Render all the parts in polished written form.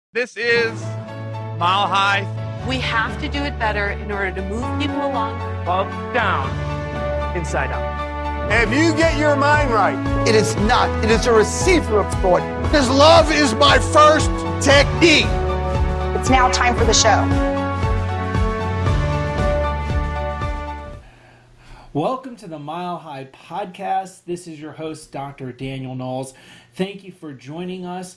This is Mile High. We have to do it better in order to move people along. Up, down, inside out. If you get your mind right, it is not. It is a receiver of thought. because love is my first technique. It's now time for the show. Welcome to the Mile High Podcast. This is your host, Dr. Daniel Knowles. Thank you for joining us.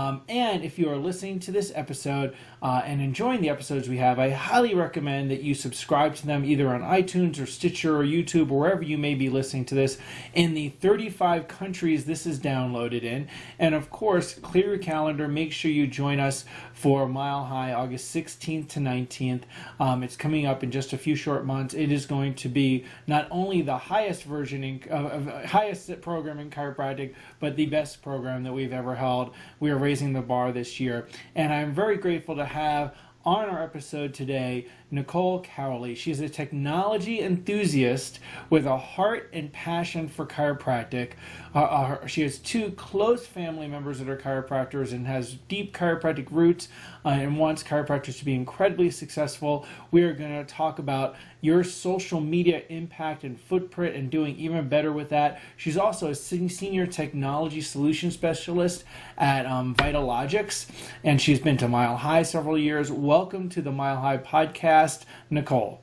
And if you are listening to this episode and enjoying the episodes we have, I highly recommend that you subscribe to them either on iTunes or Stitcher or YouTube or wherever you may be listening to this in the 35 countries this is downloaded in. And of course, clear your calendar. Make sure you join us for Mile High, August 16th to 19th. It's coming up in just a few short months. It is going to be not only the highest version, highest program in chiropractic, but the best program that we've ever held. We are raising the bar this year, and I'm very grateful to have on our episode today Nicole Cowley. She's a technology enthusiast with a heart and passion for chiropractic. She has two close family members that are chiropractors and has deep chiropractic roots and wants chiropractors to be incredibly successful. We are going to talk about your social media impact and footprint and doing even better with that. She's also a senior technology solution specialist at Vitalogics, and she's been to Mile High several years. Welcome to the Mile High Podcast, Nicole.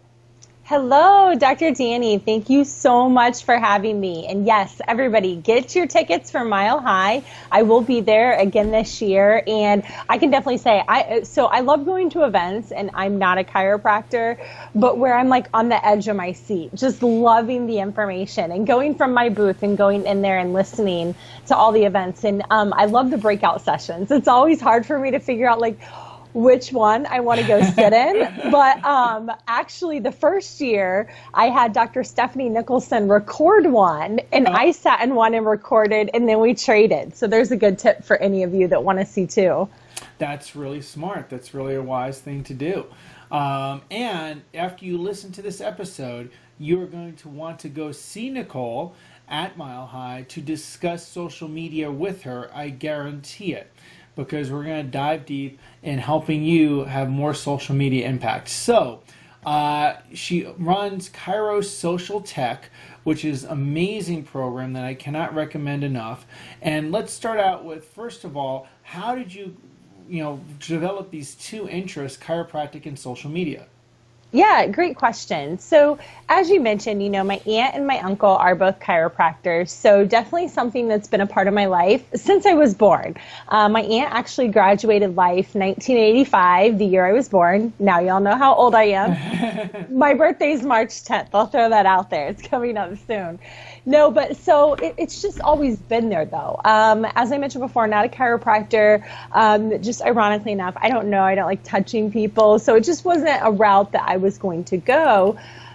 Hello, Dr. Danny. Thank you so much for having me. And yes, everybody, get your tickets for Mile High. I will be there again this year. And I can definitely say, I love going to events, and I'm not a chiropractor, but where I'm like on the edge of my seat, just loving the information and going from my booth and going in there and listening to all the events. And I love the breakout sessions. It's always hard for me to figure out like which one I want to go sit in. But actually, the first year, I had Dr. Stephanie Nicholson record one, and I sat in one and recorded, and then we traded. So there's a good tip for any of you that want to see too. That's really smart. That's really a wise thing to do. And after you listen to this episode, you're going to want to go see Nicole at Mile High to discuss social media with her. I guarantee it, because we're going to dive deep in helping you have more social media impact. So she runs Chiro Social Tech, which is an amazing program that I cannot recommend enough. And let's start out with, first of all, how did you develop these two interests, chiropractic and social media? Yeah, great question. So as you mentioned, my aunt and my uncle are both chiropractors. So definitely something that's been a part of my life since I was born. My aunt actually graduated life 1985, the year I was born. Now y'all know how old I am. My birthday's March 10th. I'll throw that out there. It's coming up soon. No, but so it's just always been there, though. As I mentioned before, not a chiropractor. Just ironically enough, I don't like touching people. So it just wasn't a route that I was going to go.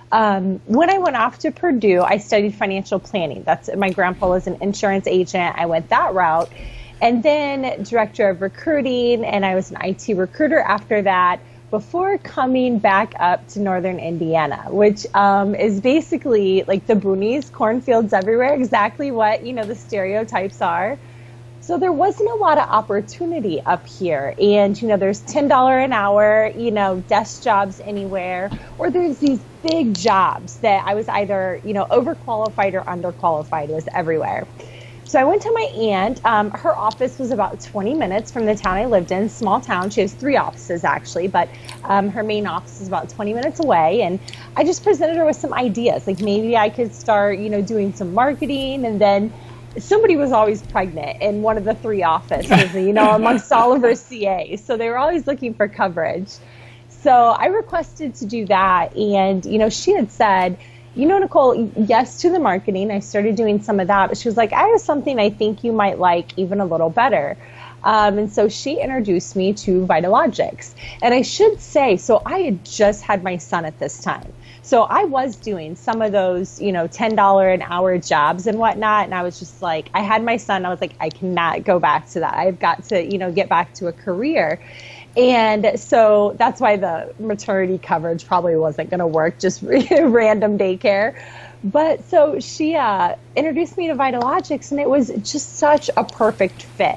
When I went off to Purdue, I studied financial planning. My grandpa was an insurance agent. I went that route. And then director of recruiting, and I was an IT recruiter after that, before coming back up to northern Indiana, which is basically like the boonies, cornfields everywhere, exactly what, the stereotypes are. So there wasn't a lot of opportunity up here. And, there's $10 an hour, desk jobs anywhere, or there's these big jobs that I was either, overqualified or underqualified. It was everywhere. So I went to my aunt. Her office was about 20 minutes from the town I lived in, small town. She has 3 offices, actually, but her main office is about 20 minutes away. And I just presented her with some ideas, like maybe I could start, doing some marketing. And then somebody was always pregnant in one of the 3 offices, amongst all of her CAs. So they were always looking for coverage. So I requested to do that. And, she had said, Nicole, yes to the marketing. I started doing some of that, but she was like, I have something I think you might like even a little better. And so she introduced me to Vitalogics. And I should say, so I had just had my son at this time. So I was doing some of those, $10 an hour jobs and whatnot. And I was just like, I had my son. I was like, I cannot go back to that. I've got to, get back to a career. And so that's why the maternity coverage probably wasn't going to work, just random daycare. But so she introduced me to Vitalogics, and it was just such a perfect fit.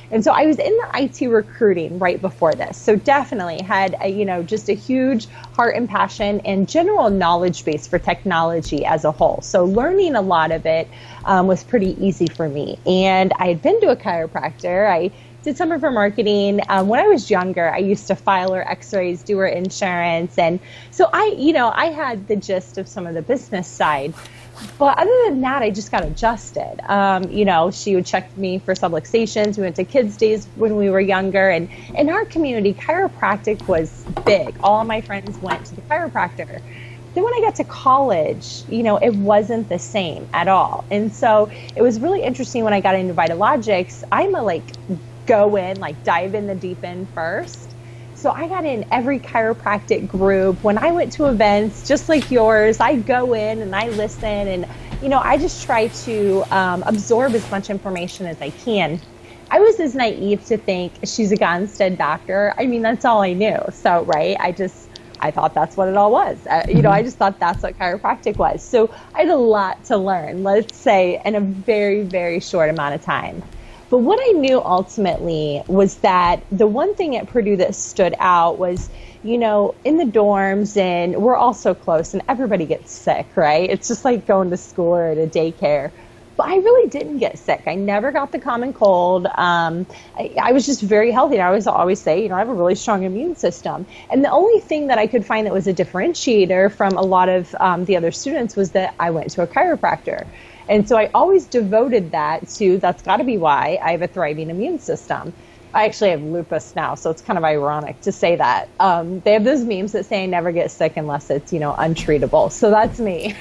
And so I was in the IT recruiting right before this. So definitely had just a huge heart and passion and general knowledge base for technology as a whole. So learning a lot of it was pretty easy for me. And I had been to a chiropractor. I did some of her marketing. When I was younger, I used to file her x-rays, do her insurance. And so I had the gist of some of the business side. But other than that, I just got adjusted. She would check me for subluxations. We went to kids' days when we were younger. And in our community, chiropractic was big. All of my friends went to the chiropractor. Then when I got to college, it wasn't the same at all. And so it was really interesting when I got into Vitalogics. I'm a go in, dive in the deep end first. So I got in every chiropractic group. When I went to events just like yours, I go in and I listen, and I just try to absorb as much information as I can. I was as naive to think she's a Gonstead doctor. I mean, that's all I knew. So, right, I thought that's what it all was. I just thought that's what chiropractic was. So I had a lot to learn, let's say, in a very, very short amount of time. But what I knew ultimately was that the one thing at Purdue that stood out was, in the dorms, and we're all so close and everybody gets sick, right? It's just like going to school or to daycare. But I really didn't get sick. I never got the common cold. I was just very healthy. And I always say, I have a really strong immune system. And the only thing that I could find that was a differentiator from a lot of the other students was that I went to a chiropractor. And so I always devoted that to, that's got to be why I have a thriving immune system. I actually have lupus now, so it's kind of ironic to say that. They have those memes that say I never get sick unless it's, untreatable. So that's me.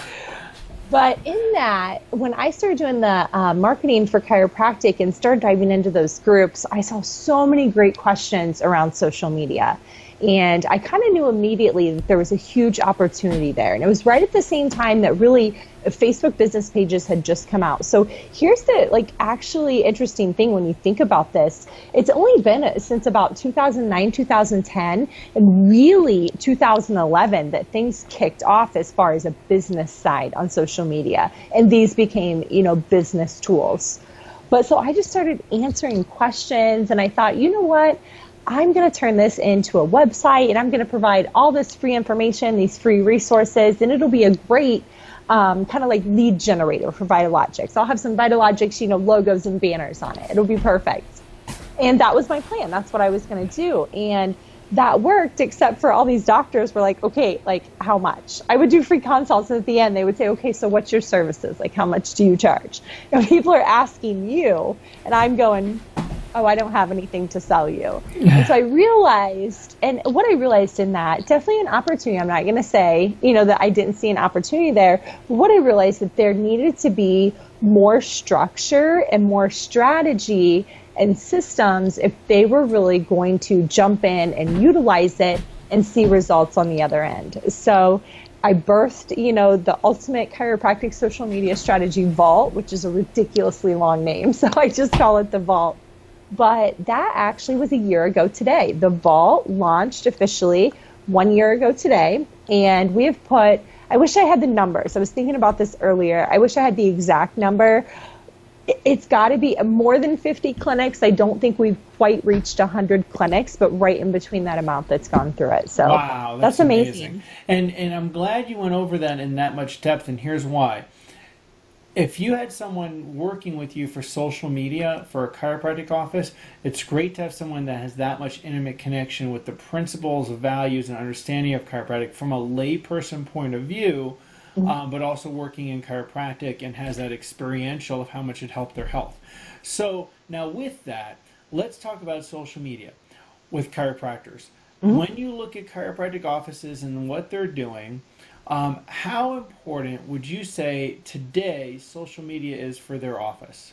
But in that, when I started doing the marketing for chiropractic and started diving into those groups, I saw so many great questions around social media. And I kind of knew immediately that there was a huge opportunity there. And it was right at the same time that really Facebook business pages had just come out. So here's the actually interesting thing when you think about this. It's only been since about 2009, 2010, and really 2011 that things kicked off as far as a business side on social media. And these became, business tools. But so I just started answering questions, and I thought, you know what? I'm going to turn this into a website, and I'm going to provide all this free information, these free resources, and it'll be a great kind of lead generator for Vitalogics. I'll have some Vitalogics, logos and banners on it. It'll be perfect. And that was my plan. That's what I was going to do. And that worked, except for all these doctors were like, okay, how much? I would do free consults, and at the end they would say, okay, so what's your services? How much do you charge? And people are asking you, and I'm going, oh, I don't have anything to sell you. And so I realized, and what I realized in that, definitely an opportunity. I'm not going to say, that I didn't see an opportunity there. But what I realized that there needed to be more structure and more strategy and systems if they were really going to jump in and utilize it and see results on the other end. So I birthed, the ultimate chiropractic social media strategy Vault, which is a ridiculously long name. So I just call it the Vault. But that actually was a year ago today. The Vault launched officially 1 year ago today. And we have put, I wish I had the numbers. I was thinking about this earlier. I wish I had the exact number. It's got to be more than 50 clinics. I don't think we've quite reached 100 clinics, but right in between that amount that's gone through it. So wow, that's amazing. And I'm glad you went over that in that much depth, and here's why. If you had someone working with you for social media for a chiropractic office, it's great to have someone that has that much intimate connection with the principles, values, and understanding of chiropractic from a layperson point of view, but also working in chiropractic and has that experiential of how much it helped their health. So now with that, let's talk about social media with chiropractors. When you look at chiropractic offices and what they're doing, how important would you say today social media is for their office?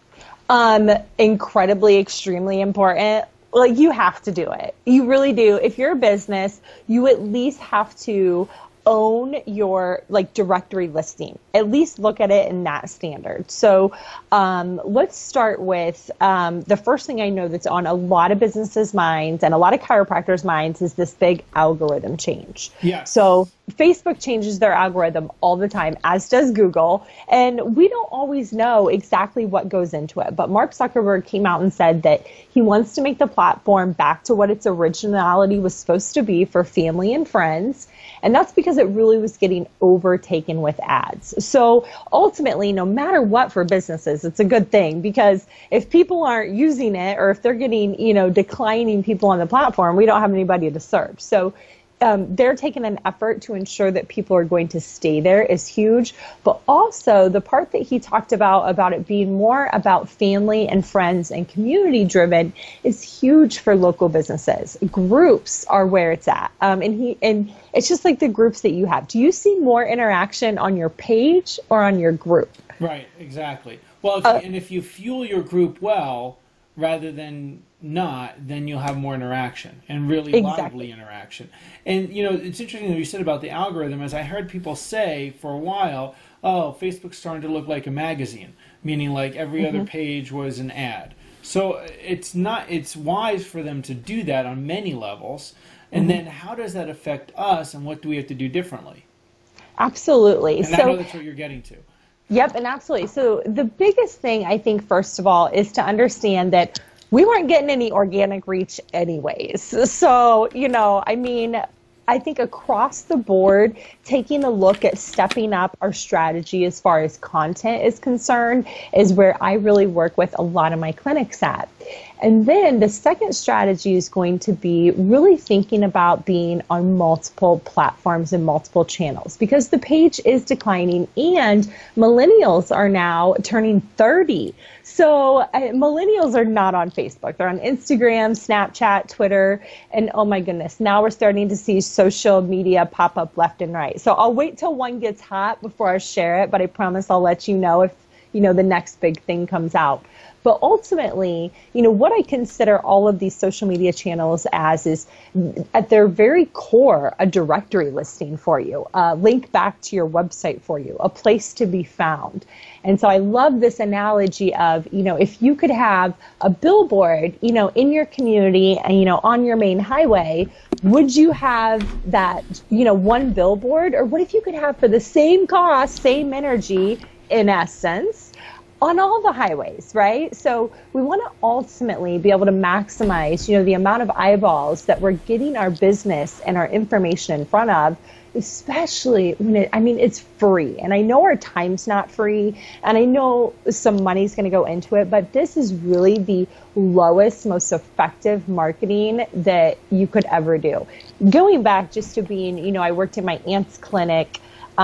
Incredibly, extremely important. You have to do it. You really do. If you're a business, you at least have to own your directory listing. At least look at it in that standard. So let's start with the first thing I know that's on a lot of businesses' minds and a lot of chiropractors' minds is this big algorithm change. Yeah. So Facebook changes their algorithm all the time, as does Google, and we don't always know exactly what goes into it. But Mark Zuckerberg came out and said that he wants to make the platform back to what its originality was supposed to be for family and friends. And that's because it really was getting overtaken with ads. So ultimately, no matter what for businesses, it's a good thing, because if people aren't using it, or if they're getting, declining people on the platform, we don't have anybody to serve. So they're taking an effort to ensure that people are going to stay there is huge. But also the part that he talked about it being more about family and friends and community driven is huge for local businesses. Groups are where it's at. And it's just like the groups that you have. Do you see more interaction on your page or on your group? Right, exactly. Well, if you fuel your group well, rather than not, then you'll have more interaction, and really lively interaction. And, it's interesting that you said about the algorithm, as I heard people say for a while, oh, Facebook's starting to look like a magazine, meaning like every other page was an ad. So it's wise for them to do that on many levels. And then how does that affect us, and what do we have to do differently? Absolutely. And I know that's what you're getting to. Yep, and absolutely. So the biggest thing, I think, first of all, is to understand that we weren't getting any organic reach anyways. So, I think across the board, taking a look at stepping up our strategy as far as content is concerned is where I really work with a lot of my clinics at. And then the second strategy is going to be really thinking about being on multiple platforms and multiple channels, because the page is declining and millennials are now turning 30. So millennials are not on Facebook. They're on Instagram, Snapchat, Twitter, and oh my goodness, now we're starting to see social media pop up left and right. So I'll wait till one gets hot before I share it, but I promise I'll let you know if, the next big thing comes out. But ultimately, what I consider all of these social media channels as is, at their very core, a directory listing for you, a link back to your website for you, a place to be found. And so I love this analogy of, if you could have a billboard, in your community and, on your main highway, would you have that, one billboard? Or what if you could have, for the same cost, same energy, in essence, on all the highways, right? So we want to ultimately be able to maximize, the amount of eyeballs that we're getting our business and our information in front of, especially when it's free. And I know our time's not free, and I know some money's going to go into it, but this is really the lowest, most effective marketing that you could ever do. Going back just to being, I worked in my aunt's clinic,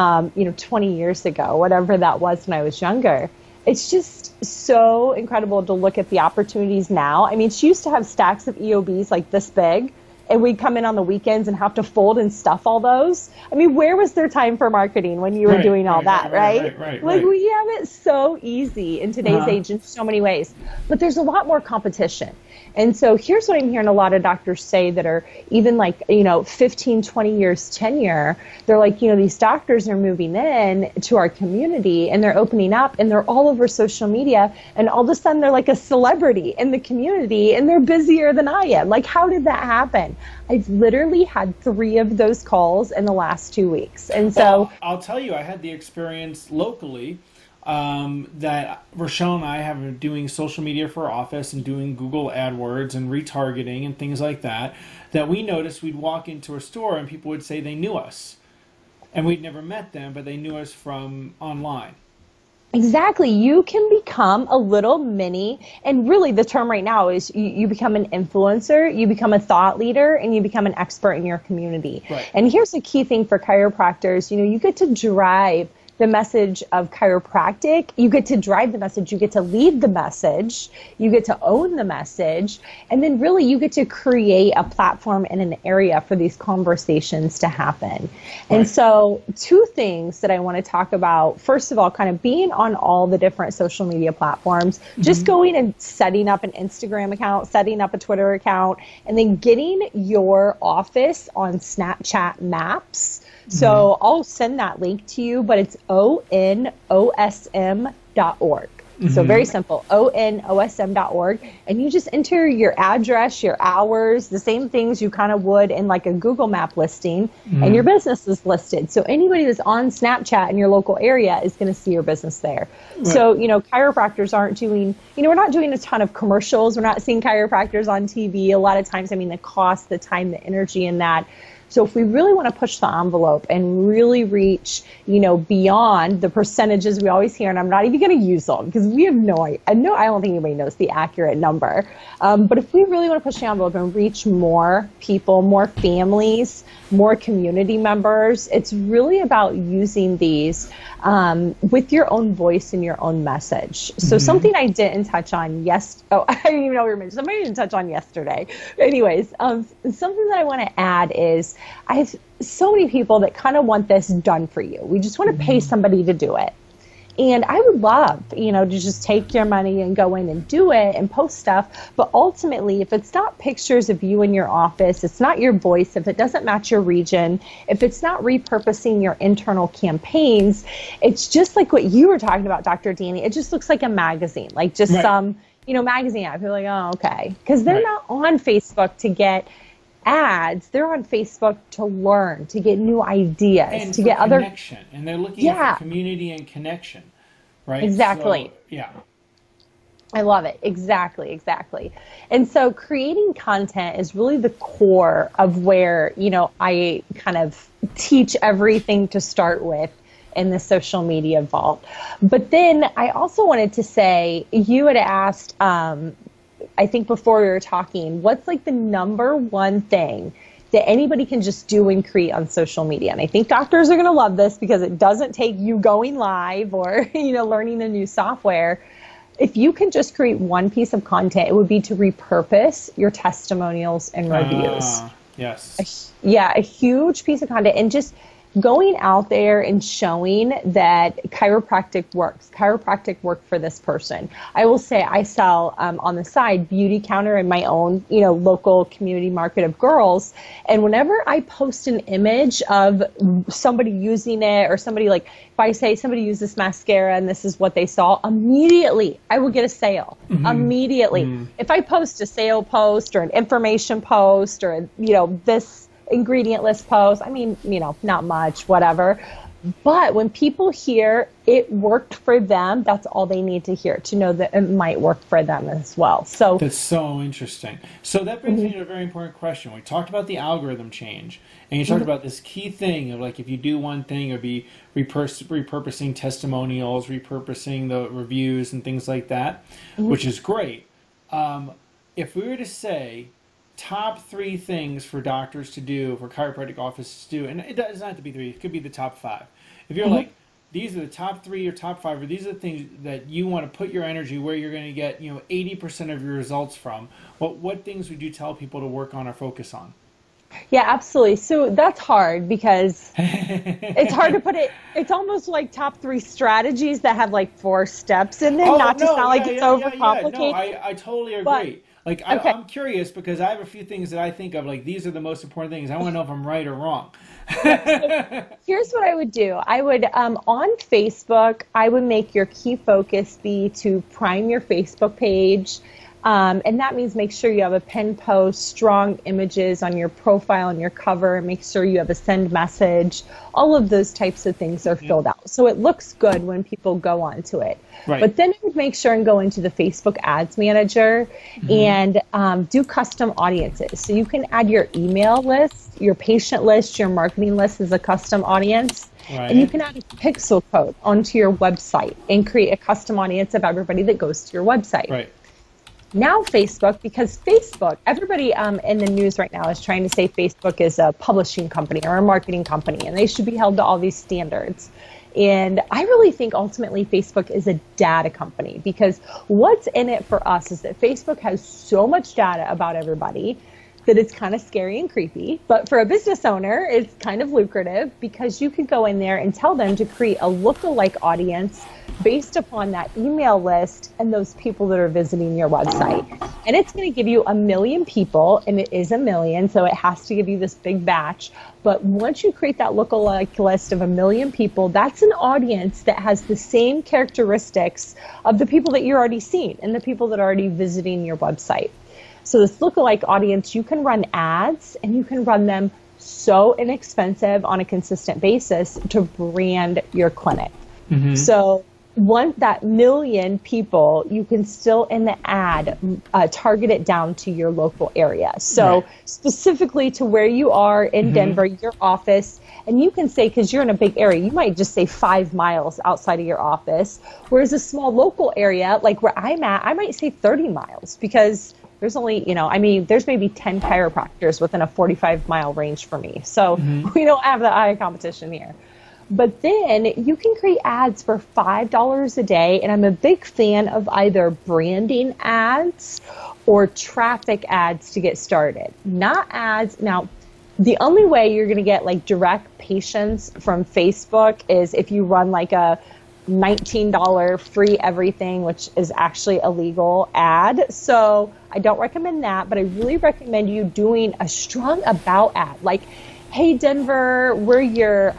20 years ago, whatever that was when I was younger. It's just so incredible to look at the opportunities now. She used to have stacks of EOBs like this big, and we'd come in on the weekends and have to fold and stuff all those. Where was there time for marketing when you were doing all that, right? We have it so easy in today's age in so many ways, but there's a lot more competition. And so here's what I'm hearing a lot of doctors say that are even 15, 20 years tenure. They're like, these doctors are moving in to our community and they're opening up and they're all over social media. And all of a sudden they're like a celebrity in the community and they're busier than I am. Like, how did that happen? I've literally had 3 of those calls in the last 2 weeks. And so I'll tell you, I had the experience locally that Rochelle and I have been doing social media for our office and doing Google AdWords and retargeting and things like that we noticed we'd walk into a store and people would say they knew us. And we'd never met them, but they knew us from online. Exactly. You can become a little mini, and really the term right now is you become an influencer, you become a thought leader, and you become an expert in your community. Right. And here's a key thing for chiropractors. You get to drive the message of chiropractic. You get to drive the message. You get to lead the message. You get to own the message. And then really you get to create a platform and an area for these conversations to happen. And so 2 things that I want to talk about. First of all, kind of being on all the different social media platforms, just going and setting up an Instagram account, setting up a Twitter account, and then getting your office on Snapchat Maps. So I'll send that link to you, but it's onosm.org. So very simple, onosm.org. And you just enter your address, your hours, the same things you kind of would in like a Google map listing, and your business is listed. So anybody that's on Snapchat in your local area is going to see your business there. Right. So, chiropractors aren't doing, we're not doing a ton of commercials. We're not seeing chiropractors on TV. A lot of times, the cost, the time, the energy in that. So if we really want to push the envelope and really reach, beyond the percentages we always hear, and I'm not even going to use them because we have no idea. I don't think anybody knows the accurate number. But if we really want to push the envelope and reach more people, more families, more community members, it's really about using these with your own voice and your own message. So something I didn't touch on I didn't even know we were mentioning. Somebody didn't touch on yesterday. Anyways, something that I want to add is I have so many people that kind of want this done for you. We just want to pay somebody to do it. And I would love, to just take your money and go in and do it and post stuff. But ultimately, if it's not pictures of you in your office, it's not your voice, if it doesn't match your region, if it's not repurposing your internal campaigns, it's just like what you were talking about, Dr. Danny. It just looks like a magazine, like just some, magazine ad. You're like, oh, okay. Because they're not on Facebook to get ads. They're on Facebook to learn, to get new ideas, and to get other connection. And they're looking for community and connection, right? Exactly. So, yeah. I love it. Exactly. And so creating content is really the core of where, I kind of teach everything to start with in the social media vault. But then I also wanted to say, you had asked, I think before we were talking, what's like the number one thing that anybody can just do and create on social media? And I think doctors are going to love this because it doesn't take you going live or, learning a new software. If you can just create one piece of content, it would be to repurpose your testimonials and reviews. Yes. A huge piece of content, and just going out there and showing that chiropractic works. Chiropractic worked for this person. I will say I sell on the side Beautycounter in my own, local community market of girls. And whenever I post an image of somebody using it, or somebody like, if I say somebody used this mascara and this is what they saw, immediately I will get a sale. Immediately. If I post a sale post or an information post or, this ingredient list post, not much, whatever. But when people hear it worked for them, that's all they need to hear to know that it might work for them as well. So that's so interesting. So that brings me to a very important question. We talked about the algorithm change, and you talked about this key thing of like, if you do one thing, it would be repurposing testimonials, repurposing the reviews and things like that, which is great. If we were to say top 3 things for doctors to do, for chiropractic offices to do, and it doesn't have to be 3, it could be the top 5. If you're like, these are the top 3 or top 5, or these are the things that you want to put your energy where you're going to get 80% of your results from, what things would you tell people to work on or focus on? Yeah, absolutely. So that's hard because it's hard to put it. It's almost like top 3 strategies that have like 4 steps in them, to sound like it's overcomplicated. No, I totally agree. But, I'm curious because I have a few things that I think of, like, these are the most important things. I want to know if I'm right or wrong. Here's what I would do. I would, on Facebook, I would make your key focus be to prime your Facebook page. And that means make sure you have a pinned post, strong images on your profile and your cover, make sure you have a send message. All of those types of things are filled out. So it looks good when people go onto it. Right. But then I would make sure and go into the Facebook Ads Manager and do custom audiences. So you can add your email list, your patient list, your marketing list as a custom audience. Right. And you can add a pixel code onto your website and create a custom audience of everybody that goes to your website. Right. Now Facebook, because Facebook, everybody in the news right now is trying to say Facebook is a publishing company or a marketing company, and they should be held to all these standards. And I really think ultimately Facebook is a data company, because what's in it for us is that Facebook has so much data about everybody. that it's kind of scary and creepy. But for a business owner, it's kind of lucrative because you could go in there and tell them to create a lookalike audience based upon that email list and those people that are visiting your website. And it's going to give you 1 million people, and it is 1 million, so it has to give you this big batch. But once you create that lookalike list of 1 million people, that's an audience that has the same characteristics of the people that you're already seeing and the people that are already visiting your website. So this lookalike audience, you can run ads, and you can run them so inexpensive on a consistent basis to brand your clinic. Mm-hmm. So once that 1 million people, you can still in the ad target it down to your local area. So specifically to where you are in Denver, your office, and you can say, because you're in a big area, you might just say 5 miles outside of your office, whereas a small local area, like where I'm at, I might say 30 miles because there's only, there's maybe 10 chiropractors within a 45-mile range for me. So we don't have that high competition here. But then you can create ads for $5 a day, and I'm a big fan of either branding ads or traffic ads to get started. Not ads. Now, the only way you're going to get like direct patients from Facebook is if you run like a $19 free everything, which is actually illegal ad. So I don't recommend that, but I really recommend you doing a strong about ad. Like, hey, Denver, we're your,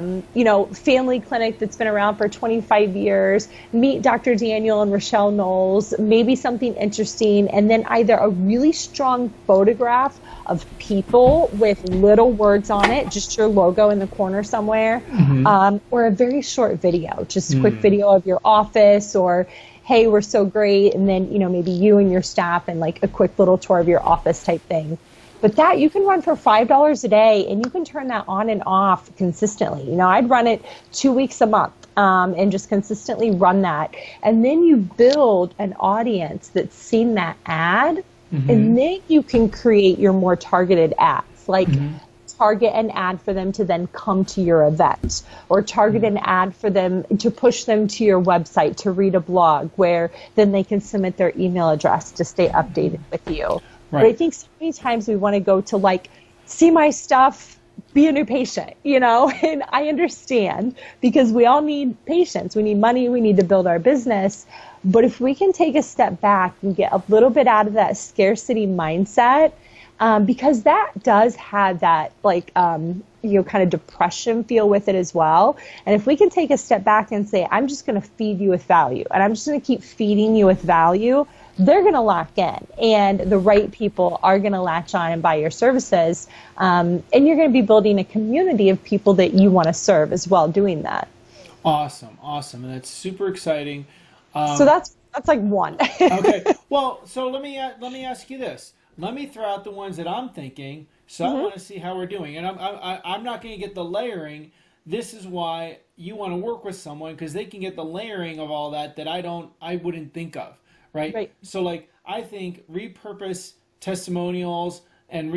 family clinic that's been around for 25 years. Meet Dr. Daniel and Rochelle Knowles, maybe something interesting, and then either a really strong photograph of people with little words on it, just your logo in the corner somewhere, or a very short video, just a quick video of your office, or hey, we're so great, and then, maybe you and your staff and like a quick little tour of your office type thing. But that you can run for $5 a day, and you can turn that on and off consistently. I'd run it 2 weeks a month and just consistently run that. And then you build an audience that's seen that ad, and then you can create your more targeted ads, like target an ad for them to then come to your event, or target an ad for them to push them to your website to read a blog where then they can submit their email address to stay updated with you. Right. But I think so many times we want to go to like, see my stuff, be a new patient, and I understand because we all need patients. We need money. We need to build our business. But if we can take a step back and get a little bit out of that scarcity mindset, because that does have that kind of depression feel with it as well. And if we can take a step back and say, I'm just going to feed you with value, and I'm just going to keep feeding you with value, they're going to lock in, and the right people are going to latch on and buy your services. And you're going to be building a community of people that you want to serve as well doing that. Awesome. And that's super exciting. So that's like one. Okay. Well, so let me ask you this. Let me throw out the ones that I'm thinking. So I want to see how we're doing. And I'm not going to get the layering. This is why you want to work with someone, because they can get the layering of all that I wouldn't think of. Right. So like I think repurpose testimonials and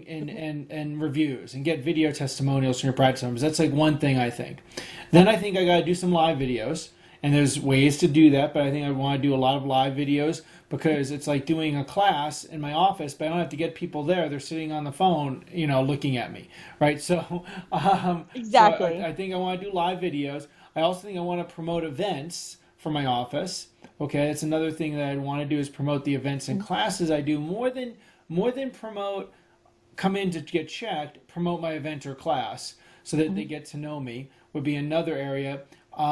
and reviews and get video testimonials from your practice members. That's like one thing I think. Then I think I got to do some live videos, and there's ways to do that, but I think I want to do a lot of live videos because it's like doing a class in my office, but I don't have to get people there. They're sitting on the phone, looking at me, right? So exactly. So I think I want to do live videos. I also think I want to promote events for my office. Okay, that's another thing that I want to do is promote the events and classes I do more than promote, come in to get checked, promote my event or class so that they get to know me would be another area.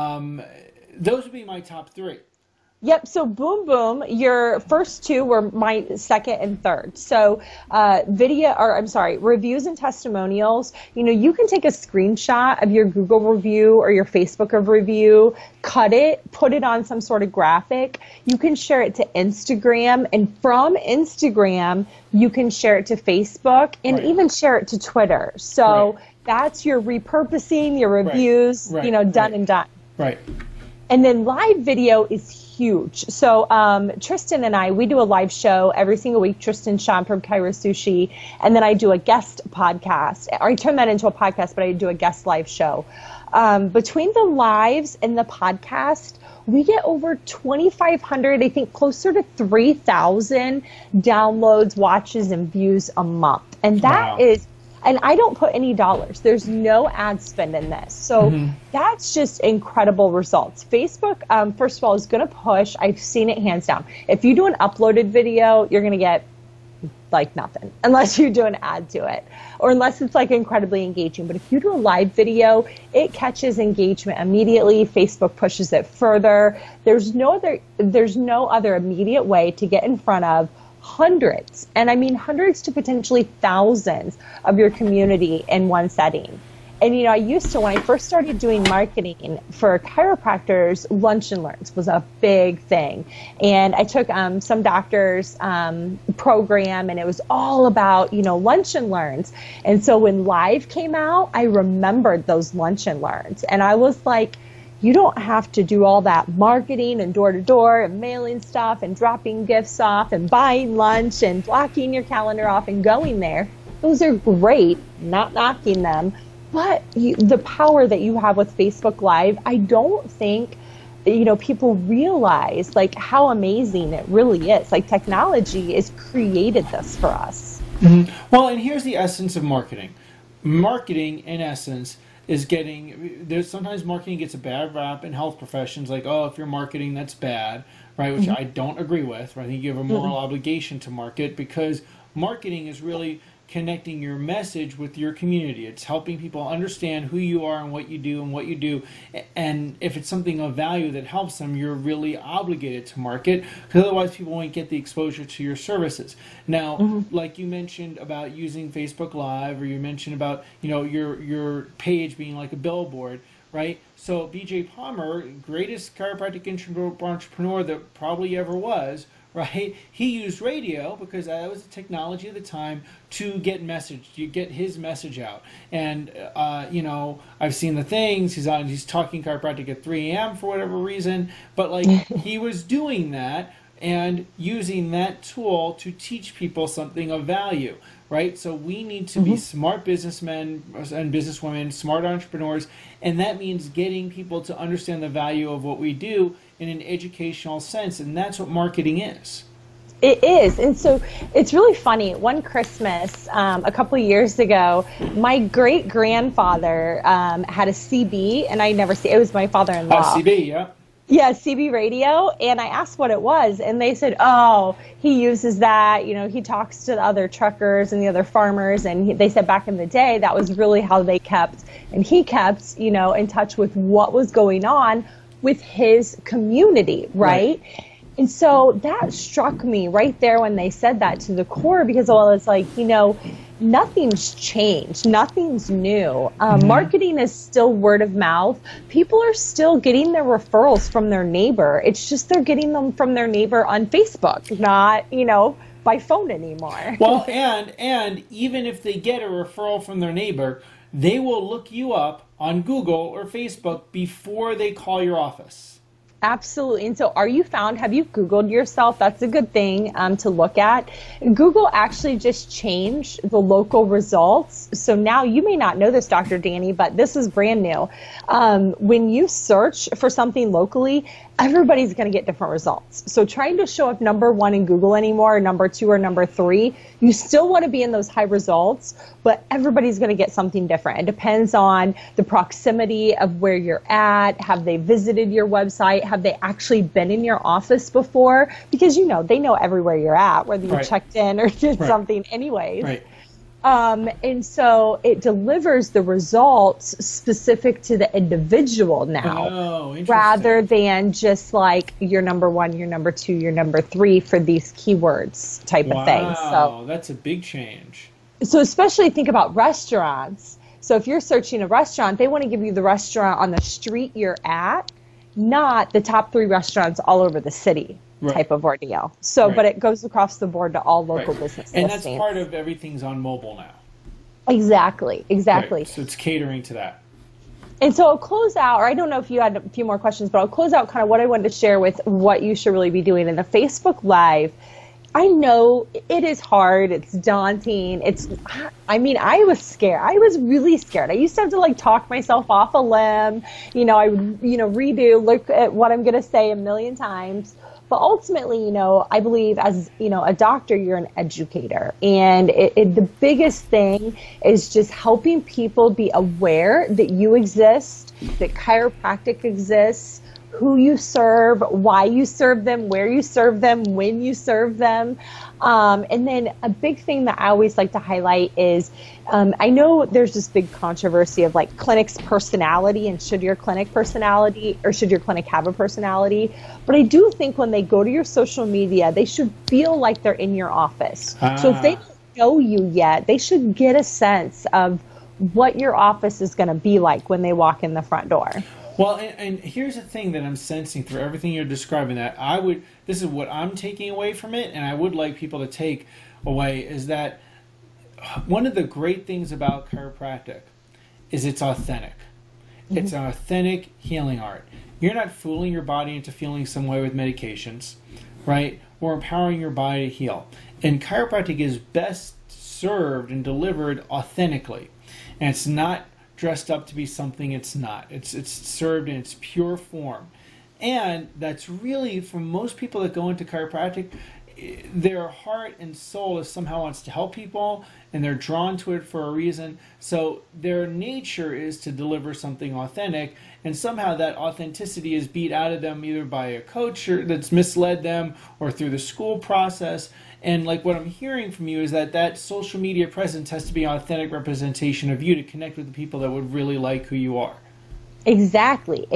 Those would be my top 3. Yep. So Boom Boom, your first 2 were my second and third. So reviews and testimonials. You can take a screenshot of your Google review or your Facebook review, cut it, put it on some sort of graphic. You can share it to Instagram, and from Instagram, you can share it to Facebook and even share it to Twitter. So that's your repurposing, your reviews, done and done. Right. And then live video is huge. So Tristan and I, we do a live show every single week. Tristan Sean from Cairo Sushi. And then I do a guest podcast. Or I turn that into a podcast, but I do a guest live show. Between the lives and the podcast, we get over 2,500, I think closer to 3,000 downloads, watches, and views a month. And that is, and I don't put any dollars. There's no ad spend in this. So that's just incredible results. Facebook, first of all, is going to push. I've seen it hands down. If you do an uploaded video, you're going to get like nothing unless you do an ad to it or unless it's like incredibly engaging. But if you do a live video, it catches engagement immediately. Facebook pushes it further. There's no other immediate way to get in front of hundreds, and I mean hundreds to potentially thousands of your community in one setting. And, you know, I used to, when I first started doing marketing for chiropractors, lunch and learns was a big thing. And I took some doctor's program, and it was all about, you know, lunch and learns. And so when Live came out, I remembered those lunch and learns. And I was like, you don't have to do all that marketing and door-to-door and mailing stuff and dropping gifts off and buying lunch and blocking your calendar off and going there. Those are great, not knocking them. But the power that you have with Facebook Live, I don't think, you know, people realize like how amazing it really is. Like technology has created this for us. Well, and here's the essence of marketing. Marketing, in essence, is sometimes marketing gets a bad rap in health professions, like, oh, if you're marketing, that's bad, right? Which I don't agree with. I think you have a moral obligation to market, because marketing is really connecting your message with your community. It's helping people understand who you are and what you do. And if it's something of value that helps them, you're really obligated to market, because otherwise people won't get the exposure to your services. Now, like you mentioned about using Facebook Live, or you mentioned about, you know, your page being like a billboard, right? So BJ Palmer, greatest chiropractic entrepreneur that probably ever was, right? He used radio because that was the technology of the time to get his message out. And you know, I've seen the things he's talking chiropractic at 3 a.m. for whatever reason, but like he was doing that and using that tool to teach people something of value, right? So we need to be smart businessmen and businesswomen, smart entrepreneurs, and that means getting people to understand the value of what we do in an educational sense, and that's what marketing is. It is. And so it's really funny. One Christmas, a couple of years ago, my great-grandfather had a CB, and I never see it was my father-in-law. CB, yeah. Yeah, CB radio, and I asked what it was, and they said, oh, he uses that, you know, he talks to the other truckers and the other farmers, and they said back in the day that was really how they kept, and he kept, you know, in touch with what was going on with his community, right? And so that struck me right there when they said that to the core, because well, it's like, you know, nothing's changed, nothing's new. Marketing is still word of mouth. People are still getting their referrals from their neighbor. It's just they're getting them from their neighbor on Facebook, not, you know, by phone anymore. Well, and even if they get a referral from their neighbor, they will look you up on Google or Facebook before they call your office. Absolutely. And so have you Googled yourself? That's a good thing to look at. Google actually just changed the local results. So now you may not know this, Dr. Danny, but this is brand new. When you search for something locally, everybody's going to get different results. So trying to show up number 1 in Google anymore, or number 2 or number 3, you still want to be in those high results, but everybody's going to get something different. It depends on the proximity of where you're at. Have they visited your website? Have they actually been in your office before? Because, you know, they know everywhere you're at, whether you checked in or did something anyways. Right. And so it delivers the results specific to the individual now, rather than just like your number 1, your number 2, your number 3 for these keywords type of thing. So that's a big change. So especially think about restaurants. So if you're searching a restaurant, they want to give you the restaurant on the street you're at, not the top 3 restaurants all over the city. Type of ordeal. So, but it goes across the board to all local business and listings. That's part of everything's on mobile now. Exactly. Right. So it's catering to that. And so I'll close out, or I don't know if you had a few more questions, but I'll close out kind of what I wanted to share with what you should really be doing in the Facebook Live. I know it is hard. It's daunting. I was scared. I was really scared. I used to have to talk myself off a limb. I would, look at what I'm going to say a million times. But ultimately, I believe as, a doctor, you're an educator. And the biggest thing is just helping people be aware that you exist, that chiropractic exists, who you serve, why you serve them, where you serve them, when you serve them. And then a big thing that I always like to highlight is, I know there's this big controversy of clinic's personality and should your clinic have a personality. But I do think when they go to your social media, they should feel like they're in your office. So if they don't know you yet, they should get a sense of what your office is going to be like when they walk in the front door. Well, and here's the thing that I'm sensing through everything you're describing, this is what I'm taking away from it, and I would like people to take away, is that one of the great things about chiropractic is it's authentic. Mm-hmm. It's an authentic healing art. You're not fooling your body into feeling some way with medications, right? Or empowering your body to heal. And chiropractic is best served and delivered authentically. And it's not dressed up to be something it's not. It's served in its pure form. And that's really, for most people that go into chiropractic, their heart and soul is somehow wants to help people, and they're drawn to it for a reason. So their nature is to deliver something authentic, and somehow that authenticity is beat out of them either by a coach that's misled them or through the school process. And what I'm hearing from you is that social media presence has to be an authentic representation of you to connect with the people that would really like who you are. Exactly.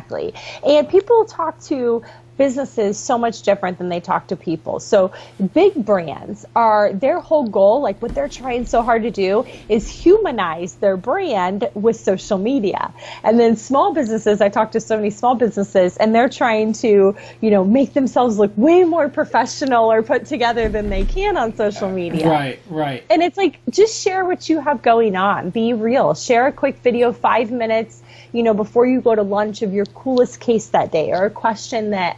And people talk to businesses so much different than they talk to people. So big brands their whole goal, what they're trying so hard to do is humanize their brand with social media. And then small businesses, I talk to so many small businesses, and they're trying to, make themselves look way more professional or put together than they can on social media. Right. And it's just share what you have going on. Be real. Share a quick video, 5 minutes, before you go to lunch, of your coolest case that day, or a question that,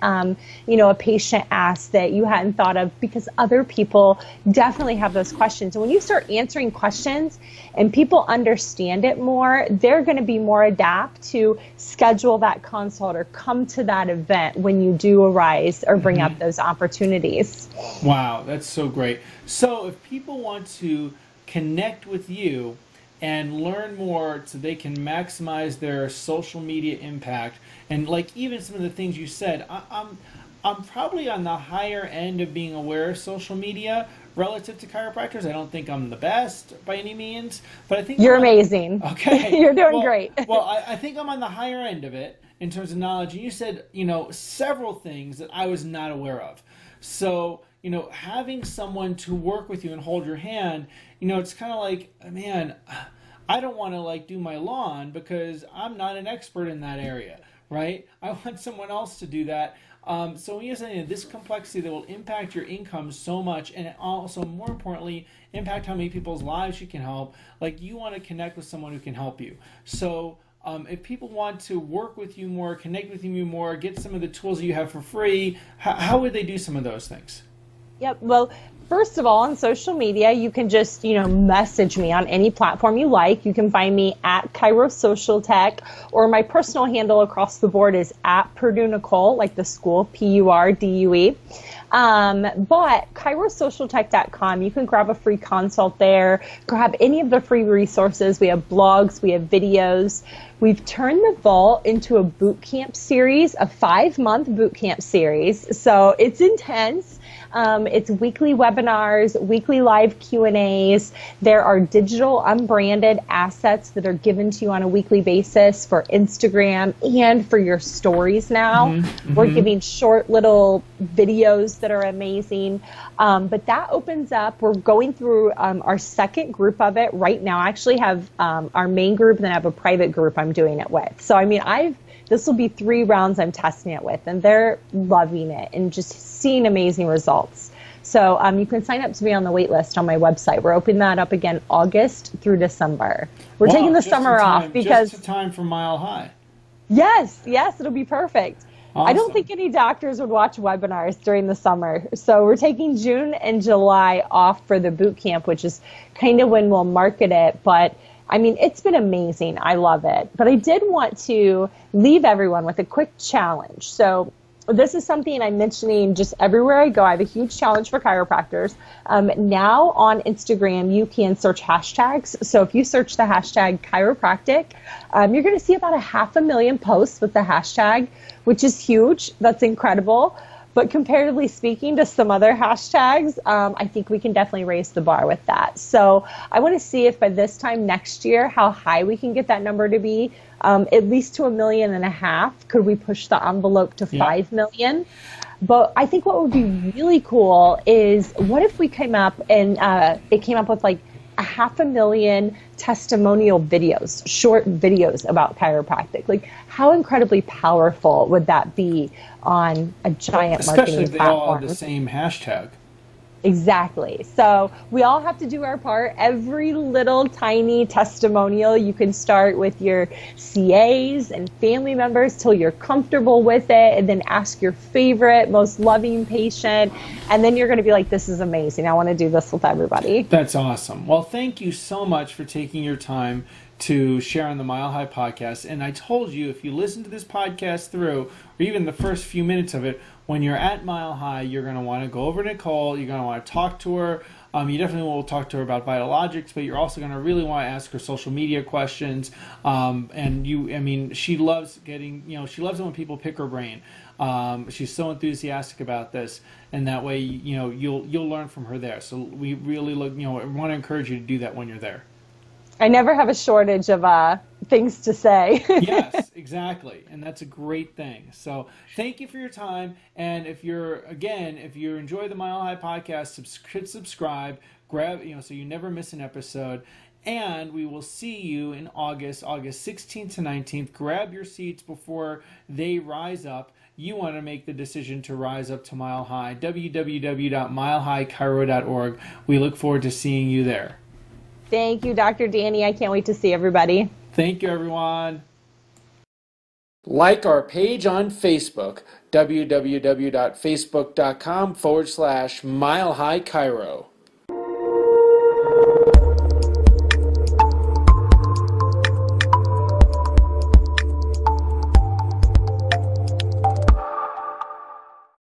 a patient asked that you hadn't thought of, because other people definitely have those questions. And when you start answering questions and people understand it more, they're going to be more adept to schedule that consult or come to that event when you do arise or bring up those opportunities. Wow, that's so great. So if people want to connect with you and learn more so they can maximize their social media impact, and even some of the things you said, I'm probably on the higher end of being aware of social media relative to chiropractors. I don't think I'm the best by any means, but I think you're amazing. Okay. You're doing great. Well, I think I'm on the higher end of it in terms of knowledge. And you said, several things that I was not aware of. So, having someone to work with you and hold your hand, it's kind of man, I don't want to do my lawn because I'm not an expert in that area, right? I want someone else to do that. So when you're saying this complexity that will impact your income so much, and also more importantly, impact how many people's lives you can help, you want to connect with someone who can help you. So if people want to work with you more, connect with you more, get some of the tools that you have for free, how would they do some of those things? Yep. Well, first of all, on social media, you can just, message me on any platform you like. You can find me at Chiro Social Tech, or my personal handle across the board is at Purdue Nicole, like the school, Purdue. But ChiroSocialTech.com, you can grab a free consult there, grab any of the free resources. We have blogs, we have videos. We've turned the Vault into a boot camp series, a 5-month boot camp series. So it's intense. It's weekly webinars, weekly live Q&As. There are digital unbranded assets that are given to you on a weekly basis for Instagram and for your stories now. We're giving short little videos that are amazing. But that opens up. We're going through our second group of it right now. I actually have our main group, and then I have a private group I'm doing it with. So, this will be 3 rounds I'm testing it with, and they're loving it and just seeing amazing results. So you can sign up to be on the wait list on my website. We're opening that up again August through December. We're taking the summer off because just in time for Mile High. Yes, it'll be perfect. Awesome. I don't think any doctors would watch webinars during the summer. So we're taking June and July off for the boot camp, which is kind of when we'll market it. But I mean, it's been amazing. I love it. But I did want to leave everyone with a quick challenge. So this is something I'm mentioning just everywhere I go. I have a huge challenge for chiropractors. Now on Instagram, you can search hashtags. So if you search the hashtag chiropractic, you're going to see about 500,000 posts with the hashtag, which is huge. That's incredible. But comparatively speaking to some other hashtags, I think we can definitely raise the bar with that. So I want to see if by this time next year, how high we can get that number to be, at least to 1.5 million. Could we push the envelope to 5 million? But I think what would be really cool is what if we came up and it came up with like 500,000 testimonial videos, short videos about chiropractic. Like, how incredibly powerful would that be on a giant marketing platform? Especially if they all have the same hashtag. Exactly. So we all have to do our part. Every little tiny testimonial, you can start with your CAs and family members till you're comfortable with it, and then ask your favorite, most loving patient, and then you're going to be like, this is amazing. I want to do this with everybody. That's awesome. Well, thank you so much for taking your time to share on the Mile High podcast. And I told you, if you listen to this podcast through, or even the first few minutes of it, when you're at Mile High, you're going to want to go over to Nicole. You're going to want to talk to her. You definitely will talk to her about Vitalogics, but you're also going to really want to ask her social media questions. She loves she loves it when people pick her brain. She's so enthusiastic about this, and that way, you'll learn from her there. So we really want to encourage you to do that when you're there. I never have a shortage of things to say. Yes, exactly. And that's a great thing. So thank you for your time. And if you enjoy the Mile High podcast, subscribe, so you never miss an episode. And we will see you in August 16th to 19th. Grab your seats before they rise up. You want to make the decision to rise up to Mile High. www.milehighchiro.org. We look forward to seeing you there. Thank you, Dr. Danny. I can't wait to see everybody. Thank you, everyone. Like our page on Facebook, www.facebook.com/Mile High Chiro.